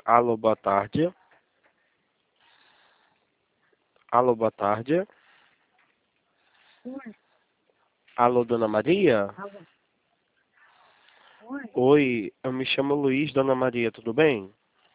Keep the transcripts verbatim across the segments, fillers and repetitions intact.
Alô, boa tarde. Alô, boa tarde. Oi. Alô, Dona Maria? Alô. Oi. Oi, eu me chamo Luiz, Dona Maria, tudo bem?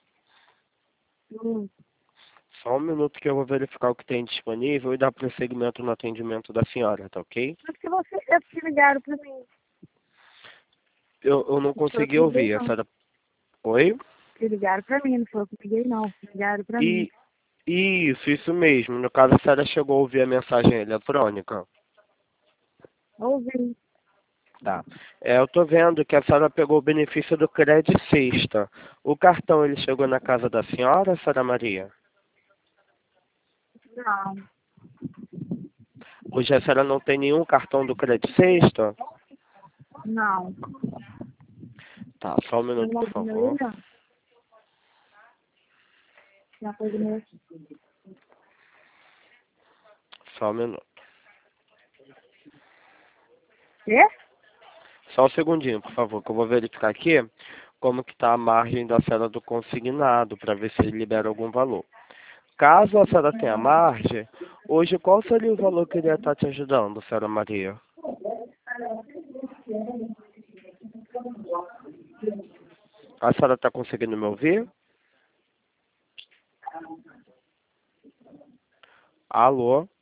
Oi. Só um minuto que eu vou verificar o que tem disponível e dar prosseguimento no atendimento da senhora, tá ok? Mas que você é que ligaram pra mim. Eu, eu não Não foi eu consegui que liguei, ouvir, a não. senhora... Oi? Que ligaram pra mim, não foi eu que liguei, não. Ligaram pra mim. E, isso, isso mesmo. No caso, a senhora chegou a ouvir a mensagem eletrônica. Ouvi. Tá. É, eu tô vendo que a senhora pegou o benefício do Crédito Sexta. O cartão, ele chegou na casa da senhora, senhora Maria? Não. Hoje a senhora não tem nenhum cartão do Crédito Sexta? Não. Tá, só um Tem minuto, uma por coisa aí, favor. não. Tem uma coisa meio... Só um minuto. Quê? Só um segundinho, por favor, que eu vou verificar aqui como que tá a margem da senhora do consignado, para ver se ele libera algum valor. Caso a senhora tenha margem, hoje qual seria o valor que ele ia estar te ajudando, senhora Maria? A senhora está conseguindo me ouvir? Alô?